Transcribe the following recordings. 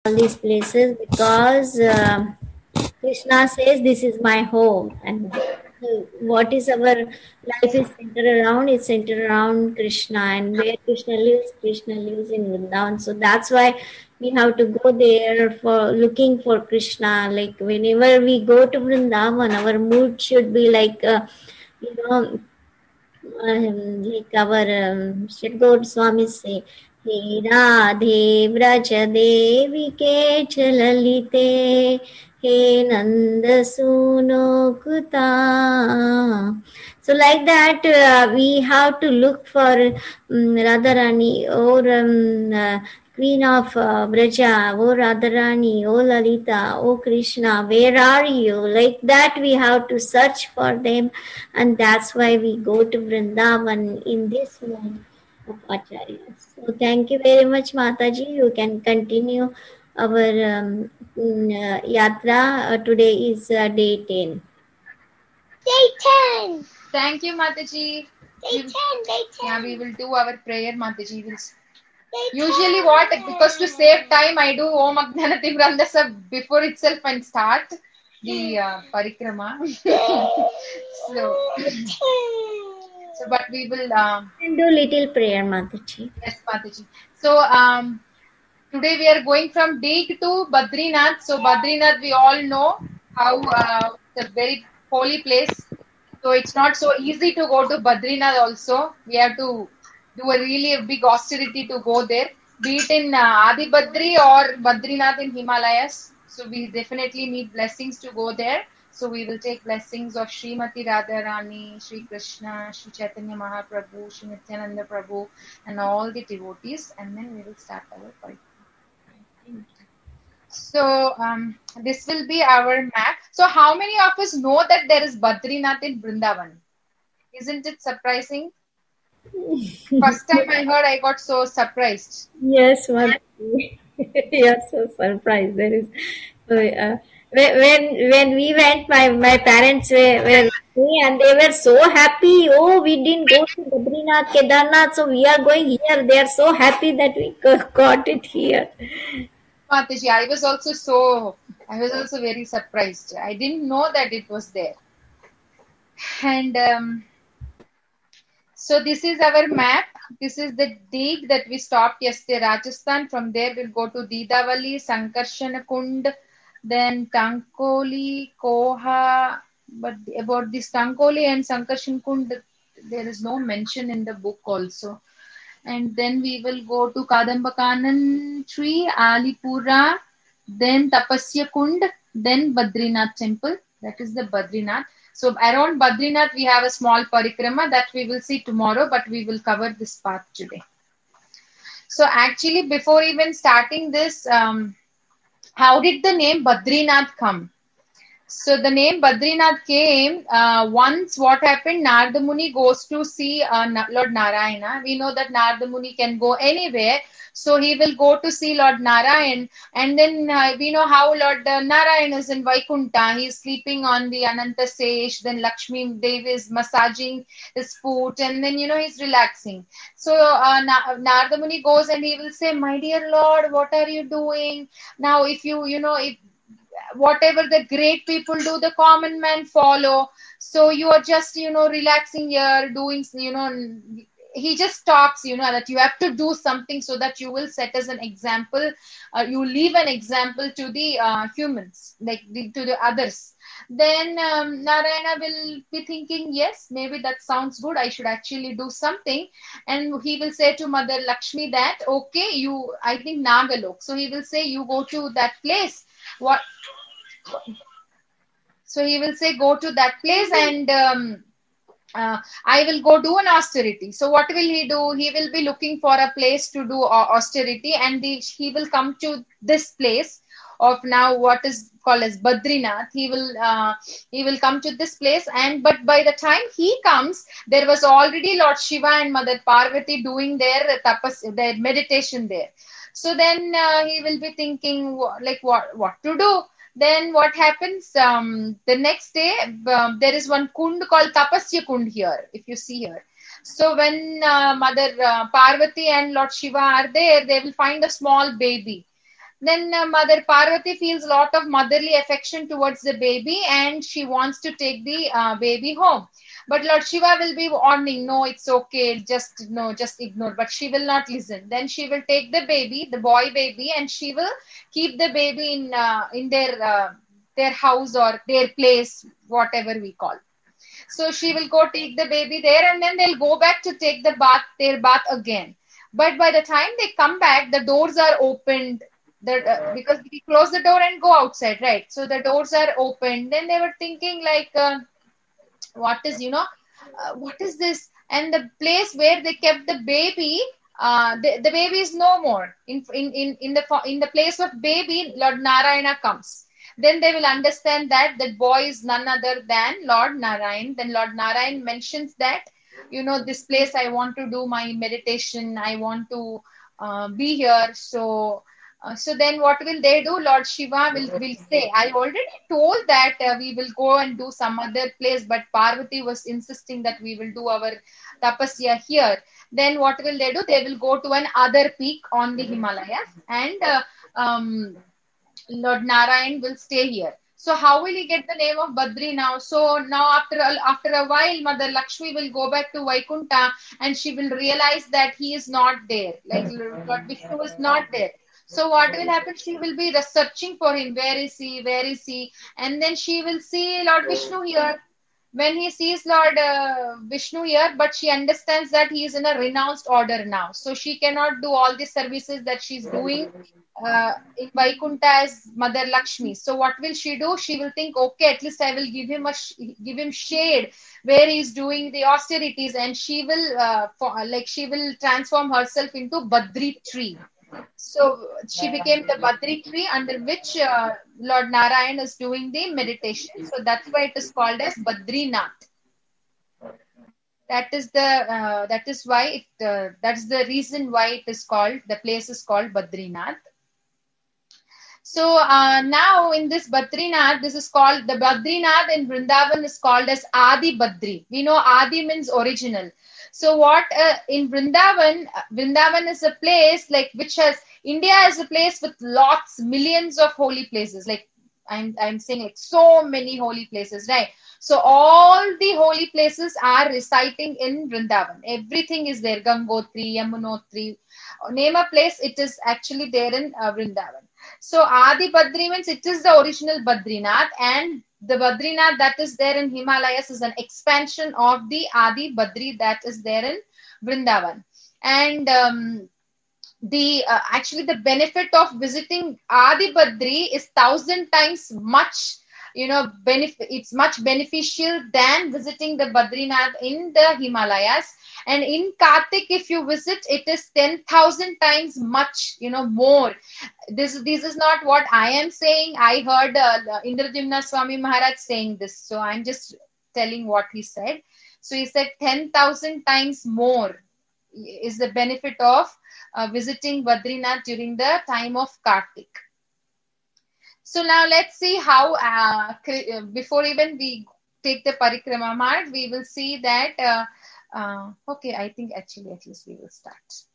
all these places because Krishna says this is my home, and what is our life is centered around? It's centered around Krishna, and where Krishna lives in Vrindavan. So that's why we have to go there for looking for Krishna. Like whenever we go to Vrindavan, our mood should be like you know like our Sri Swami say, He Radhe Braja Devi Ke Chalalite, He Nanda Suno Kuta. So like that, we have to look for Radharani or Queen of Braja, O Radharani, O Lalita, O Krishna, where are you? Like that, we have to search for them, and that's why we go to Vrindavan in this mode of Acharya. So thank you very much, Mataji. You can continue our yatra. Today is day 10. Day 10. Thank you, Mataji. Day 10. Day 10. Yeah, we will do our prayer, Mataji. Usually what, because to save time, I do Om Ajnanatim Randasa before itself and start the parikrama. so, but we will... and do little prayer, Mataji. Yes, Mataji. So, today we are going from Dig to Badrinath. So, Badrinath, we all know how it's a very holy place. So, it's not so easy to go to Badrinath also. We have to do a really big austerity to go there, be it in Adi Badri or Badrinath in Himalayas. So we definitely need blessings to go there. So we will take blessings of Srimati Radharani, Sri Krishna, Sri Chaitanya Mahaprabhu, Sri Nityananda Prabhu, and all the devotees, and then we will start our parikrama. So this will be our map. So how many of us know that there is Badrinath in Vrindavan? Isn't it surprising? First time I heard, I got so surprised. Yes, you're so surprised. There is when we went, my parents were with me, and they were so happy. Oh, we didn't go to Badrinath, Kedarnath, so we are going here. They are so happy that we got it here. Mataji, I was also very surprised. I didn't know that it was there. And so this is our map. This is the dig that we stopped yesterday, Rajasthan. From there, we'll go to Didavali, Sankarshan Kund, then Tankoli, Koha. But about this Tankoli and Sankarshan Kund, there is no mention in the book also. And then we will go to Kadambakanan tree, Alipura, then Tapasya Kund, then Badrinath temple. That is the Badrinath. So around Badrinath, we have a small parikrama that we will see tomorrow, but we will cover this part today. So actually, before even starting this, how did the name Badrinath come? So the name Badrinath came once. What happened? Narada Muni goes to see Lord Narayana. We know that Narada Muni can go anywhere. So he will go to see Lord Narayan. And then we know how Lord Narayan is in Vaikunta. He is sleeping on the Ananta Sesh. Then Lakshmi Devi is massaging his foot. And then, he's relaxing. So Narada Muni goes and he will say, my dear Lord, what are you doing? Now, if if whatever the great people do, the common man follow. So you are just, relaxing here, doing, he just stops, that you have to do something so that you will set as an example. You leave an example to the humans, to the others. Then Narayana will be thinking, yes, maybe that sounds good. I should actually do something. And he will say to Mother Lakshmi that, okay, I think Nagalok. So he will say, you go to that place. So he will say, go to that place and I will go do an austerity. So what will he do? He will be looking for a place to do austerity, and he will come to this place of now what is called as Badrinath. He will come to this place, but by the time he comes, there was already Lord Shiva and Mother Parvati doing their their meditation there. So then he will be thinking what to do. Then what happens? The next day, there is one kund called Tapasya Kund here, if you see here. So when Mother Parvati and Lord Shiva are there, they will find a small baby. Then Mother Parvati feels a lot of motherly affection towards the baby, and she wants to take the baby home. But Lord Shiva will be warning, no, it's okay, just no, just ignore. But she will not listen. Then she will take the baby, the boy baby, and she will keep the baby in their house or their place, whatever we call. So she will go take the baby there, and then they'll go back to take their bath again. But by the time they come back, the doors are opened. Because we close the door and go outside, right? So the doors are open. Then they were thinking like, what is this? And the place where they kept the baby, the baby is no more. In the place of baby, Lord Narayana comes. Then they will understand that that boy is none other than Lord Narayan. Then Lord Narayan mentions that, this place I want to do my meditation. I want to be here. So then what will they do? Lord Shiva will say, I already told that we will go and do some other place, but Parvati was insisting that we will do our tapasya here. Then what will they do? They will go to an other peak on the Himalayas, and Lord Narayan will stay here. So how will he get the name of Badri now? So now after a while, Mother Lakshmi will go back to Vaikunta, and she will realize that he is not there. Like Lord Vishnu is not there. So what will happen? She will be searching for him. Where is he? Where is he? And then she will see Lord Vishnu here. When he sees Lord Vishnu here, but she understands that he is in a renounced order now. So she cannot do all the services that she's doing in Vaikuntha as Mother Lakshmi. So what will she do? She will think, okay, at least I will give him shade where he is doing the austerities, and she will transform herself into Badri tree. So she became the Badri tree under which Lord Narayan is doing the meditation. So that's why it is called as Badrinath. That's the reason why the place is called Badrinath. So now in this Badrinath, this is called the Badrinath in Vrindavan is called as Adi Badri. We know Adi means original. So what in Vrindavan is a place like which has India is a place with millions of holy places. Like I'm saying, like so many holy places, right? So all the holy places are reciting in Vrindavan. Everything is there. Gangotri, Yamunotri. Name a place, it is actually there in Vrindavan. So Adi Badri means it is the original Badrinath, and the Badrinath that is there in Himalayas is an expansion of the Adi Badri that is there in Vrindavan. And actually the benefit of visiting Adi Badri is 1,000 times much, it's much beneficial than visiting the Badrinath in the Himalayas. And in Kartik, if you visit, it is 10,000 times much, more. This is not what I am saying. I heard Indrajimna Swami Maharaj saying this. So I'm just telling what he said. So he said 10,000 times more is the benefit of visiting Badrinath during the time of Kartik. So now let's see how, before even we take the Parikrama Marg, we will see that, okay, I think actually at least we will start.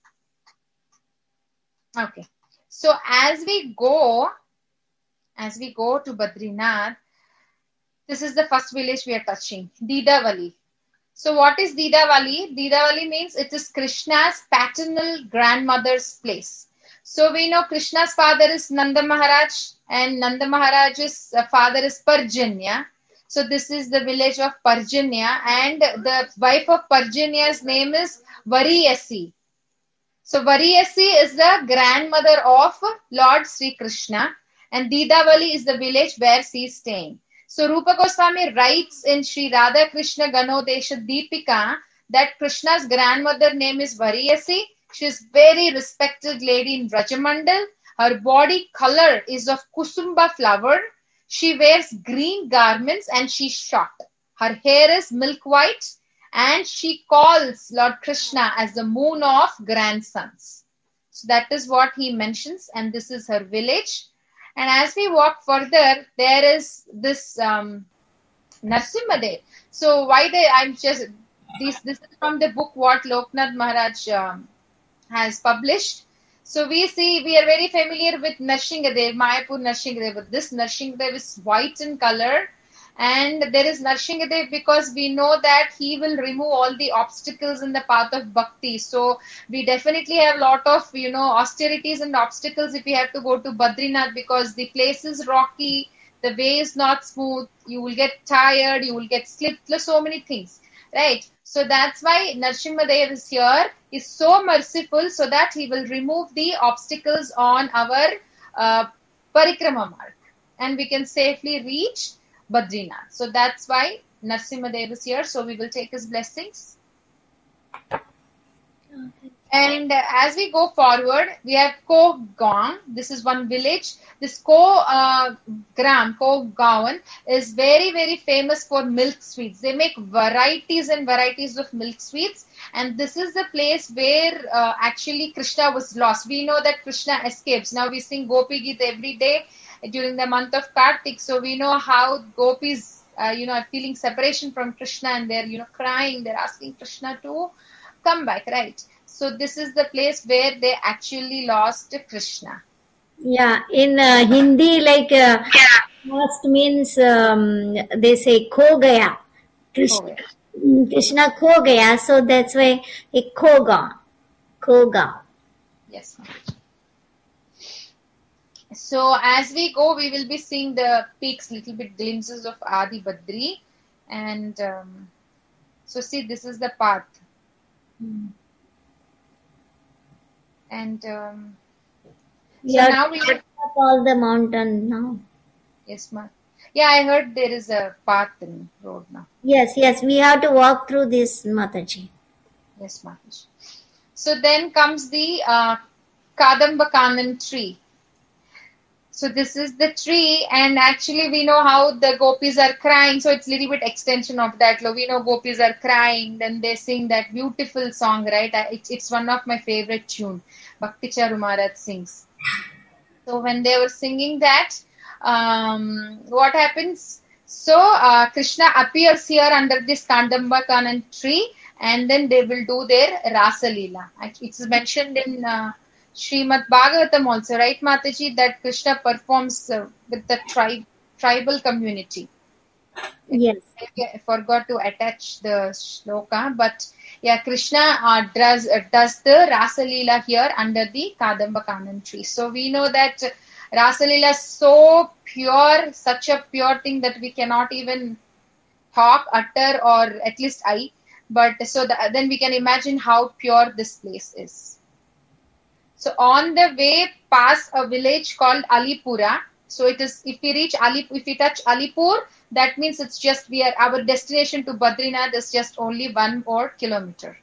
Okay. So as we go to Badrinath, this is the first village we are touching, Didavali. So what is Didavali? Didavali means it is Krishna's paternal grandmother's place. So we know Krishna's father is Nanda Maharaj, and Nanda Maharaj's father is Parjanya. So this is the village of Parjanya, and the wife of Parjanya's name is Variyasi. So Variyasi is the grandmother of Lord Sri Krishna, and Didavali is the village where she is staying. So Rupa Goswami writes in Sri Radha Krishna Ganodesha Deepika that Krishna's grandmother name is Variyasi. She is very respected lady in Brajamandal. Her body color is of kusumba flower. She wears green garments and she's short. Her hair is milk white, and she calls Lord Krishna as the moon of grandsons. So that is what he mentions, and this is her village. And as we walk further, there is this Narsimhadev. So this is from the book what Loknath Maharaj has published. So we see, we are very familiar with Narsinghadev, Mayapur Narsinghadev, but this Narsinghadev is white in color. And there is Narsinghadev because we know that he will remove all the obstacles in the path of bhakti. So we definitely have a lot of, austerities and obstacles if we have to go to Badrinath, because the place is rocky, the way is not smooth, you will get tired, you will get slipped, so many things, right? So that's why Narsimhadev is here, is so merciful, so that he will remove the obstacles on our parikrama mark, and we can safely reach Badrinath. So that's why Narsimhadev is here. So we will take his blessings. And as we go forward, we have Ko-Gaon. This is one village. This Ko-Gaon is very, very famous for milk sweets. They make varieties and varieties of milk sweets. And this is the place where actually Krishna was lost. We know that Krishna escapes. Now we sing Gopi Geet every day during the month of Kartik. So we know how gopis, are feeling separation from Krishna, and they're, crying. They're asking Krishna to come back, right? So this is the place where they actually lost Krishna. Yeah, in Hindi, like lost means they say kho gaya. Krishna kho gaya, so that's why it Koga. Yes. So as we go, we will be seeing the peaks, little bit glimpses of Adi Badri, and so see, this is the path. And so now we will up all the mountain now. Yes, ma'am. Yeah, I heard there is a path in road now. Yes, we have to walk through this, Mataji. Yes, Mataji. So then comes the Kadamba Kanan tree. So this is the tree, and actually we know how the gopis are crying. So it's a little bit extension of that. We know gopis are crying, then they sing that beautiful song, right? It's one of my favorite tune. Bhakti Charu Maharaj sings. So when they were singing that, what happens? So Krishna appears here under this Kadamba Kanan tree, and then they will do their Rasa Leela. It's mentioned in Srimad Bhagavatam also, right, Mataji, that Krishna performs with the tribal community. Yes. I forgot to attach the shloka, but yeah, Krishna does the Rasa Leela here under the Kadamba Kanan tree. So we know that Rasa Leela is so pure, such a pure thing that we cannot even utter, or at least I. But so then we can imagine how pure this place is. So on the way past a village called Alipura. So it is, if we touch Alipur, that means it's just our destination to Badrinath is just only 1 more kilometer.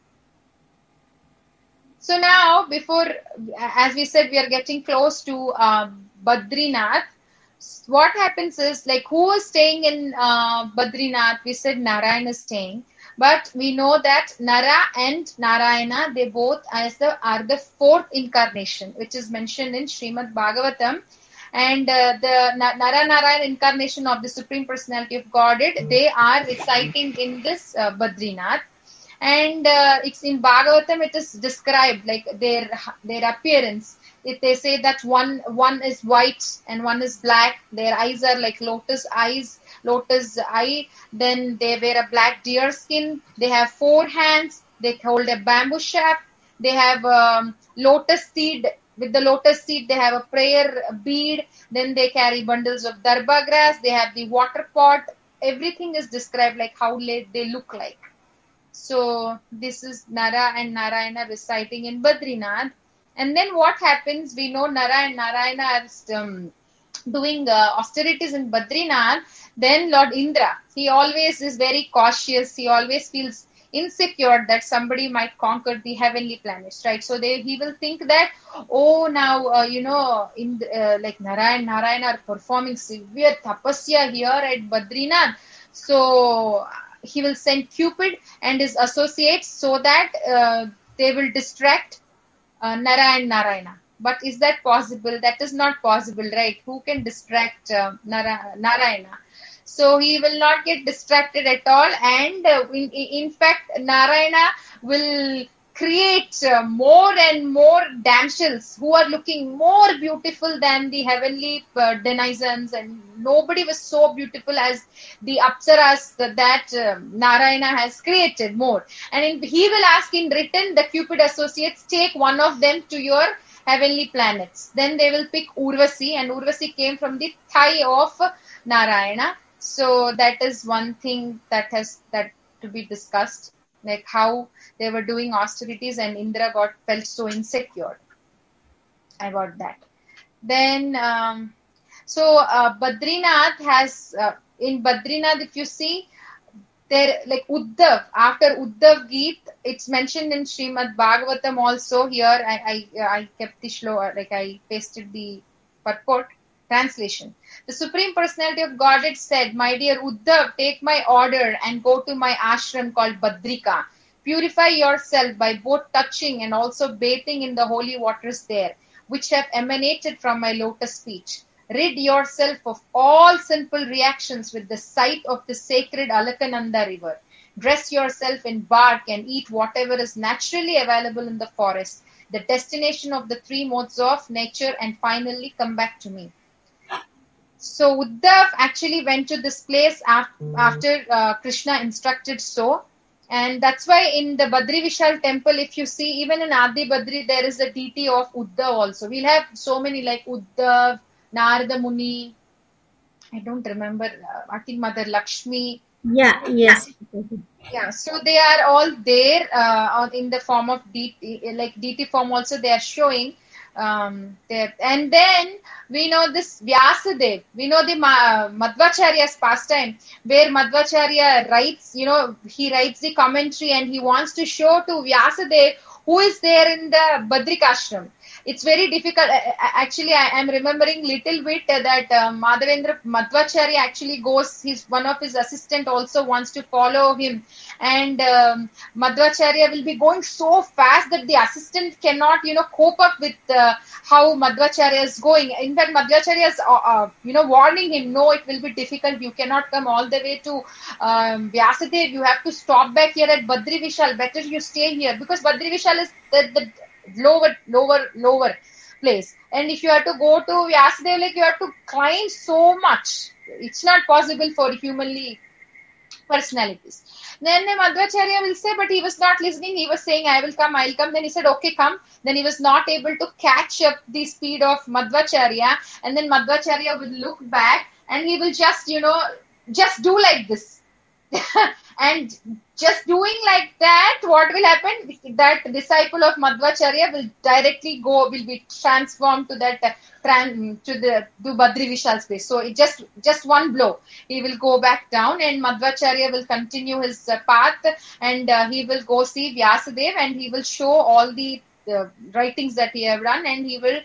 So now, as we said, we are getting close to Badrinath. What happens is, like, who is staying in Badrinath? We said Narayana is staying. But we know that Nara and Narayana, they both are the fourth incarnation, which is mentioned in Srimad Bhagavatam. And the Nara Narayana incarnation of the Supreme Personality of Godhead, they are reciting in this Badrinath. And it's in Bhagavatam, it is described like their appearance. If they say that one is white and one is black, their eyes are like lotus eye, then they wear a black deer skin, they have 4 hands, they hold a bamboo shaft, they have lotus seed. With the lotus seed, they have a prayer bead, then they carry bundles of darba grass, they have the water pot. Everything is described like how they look like. So this is Nara and Narayana reciting in Badrinath. And then what happens? We know Nara and Narayana are doing austerities in Badrinath. Then Lord Indra, he always is very cautious. He always feels insecure that somebody might conquer the heavenly planets, right? So he will think that, now like Nara and Narayana are performing severe tapasya here at Badrinath. So he will send Cupid and his associates so that they will distract Nara and Narayana. But is that possible? That is not possible, right? Who can distract Narayana? So he will not get distracted at all. And in fact, Narayana will create more and more damsels who are looking more beautiful than the heavenly denizens, and nobody was so beautiful as the apsaras that Narayana has created more. And he will ask in return the Cupid associates, take one of them to your heavenly planets. Then they will pick Urvasi, and Urvasi came from the thigh of Narayana. So that is one thing that to be discussed, like how they were doing austerities and Indra felt so insecure about that. Then Badrinath has in Badrinath, if you see there, like Uddhav, after Uddhav Geet, it's mentioned in Srimad Bhagavatam also. Here I kept the shloka, like I pasted the purport translation. The Supreme Personality of Godhead said, "My dear Uddhav, take my order and go to my ashram called Badrika. Purify yourself by both touching and also bathing in the holy waters there, which have emanated from my lotus feet. Rid yourself of all sinful reactions with the sight of the sacred Alakananda river. Dress yourself in bark and eat whatever is naturally available in the forest, the destination of the three modes of nature, and finally come back to me." So Uddhav actually went to this place after Krishna instructed so. And that's why in the Badri Vishal temple, if you see, even in Adi Badri, there is a deity of Uddhav also. We'll have so many like Uddhav, Narada Muni, I don't remember, I think Mother Lakshmi. Yeah, yes. Yeah, so they are all there in the form of deity, like deity form also they are showing. There. And then we know this Vyasadev, we know the Madhvacharya's pastime, where Madhvacharya writes, he writes the commentary and he wants to show to Vyasadev who is there in the Badrikashram. It's very difficult. Actually, I am remembering little bit that Madhvacharya actually goes, one of his assistant also wants to follow him. And Madhvacharya will be going so fast that the assistant cannot, cope up with how Madhvacharya is going. In fact, Madhvacharya is, warning him, no, it will be difficult. You cannot come all the way to Vyasadev. You have to stop back here at Badri Vishal. Better you stay here, because Badri Vishal is the lower place, and if you have to go to Vyasadev, like you have to climb so much, it's not possible for humanly personalities. Then Madhvacharya will say, but he was not listening. He was saying, I'll come. Then he said, okay, come. Then he was not able to catch up the speed of Madhvacharya, and then Madhvacharya will look back and he will just do like this. And just doing like that, what will happen? That disciple of Madhvacharya will be transformed to that to Badri Vishal space. So it just one blow, he will go back down, and Madhvacharya will continue his path, and he will go see Vyasadev, and he will show all the writings that he have done, and he will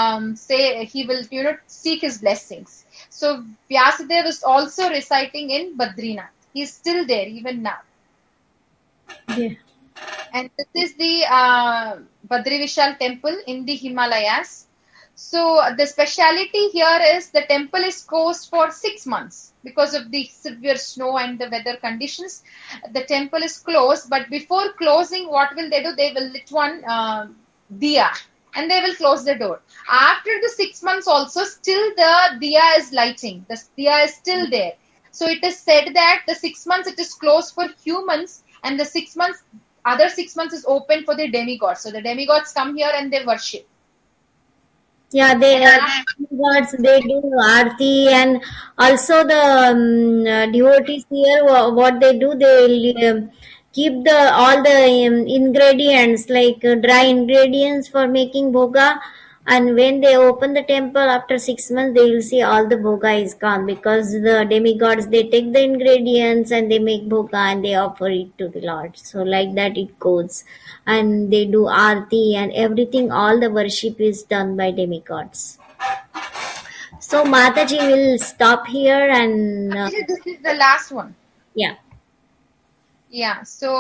seek his blessings. So Vyasadev is also reciting in Badrinath. He is still there even now. Yeah. And this is the Badri Vishal temple in the Himalayas. So the speciality here is the temple is closed for 6 months because of the severe snow and the weather conditions. The temple is closed, but before closing, what will they do? They will lit one diya, and they will close the door. After the 6 months also, still the diya is lighting. The diya is still there. So it is said that the 6 months it is closed for humans, and the other 6 months is open for the demigods. So the demigods come here and they worship. Yeah, demigods, they do aarti, and also the devotees here, what they do, they keep all the ingredients, like dry ingredients for making bhoga. And when they open the temple after 6 months, they will see all the bhoga is gone, because the demigods, they take the ingredients and they make bhoga and they offer it to the Lord. So like that it goes. And they do aarti and everything, all the worship is done by demigods. So Mataji will stop here, and This is the last one. Yeah. Yeah. So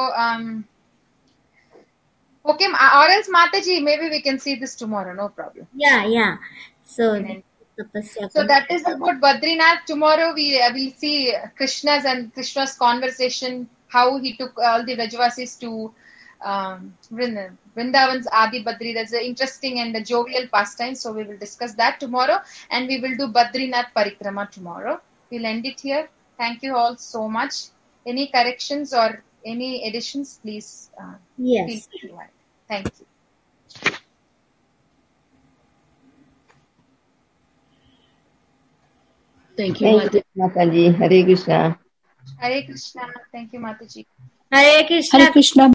okay, or else Mataji, maybe we can see this tomorrow. No problem. Yeah. So that is about Badrinath. Tomorrow we will see Krishna's conversation, how he took all the Vrajavasis to Vrindavan's Adi Badri. That's an interesting and a jovial pastime. So we will discuss that tomorrow, and we will do Badrinath Parikrama tomorrow. We'll end it here. Thank you all so much. Any corrections or any additions, please feel Yes. free to add. Thank you. Thank you, Thank you, Mataji. Hare Krishna. Hare Krishna. Thank you, Mataji. Hare Krishna. Hare Krishna.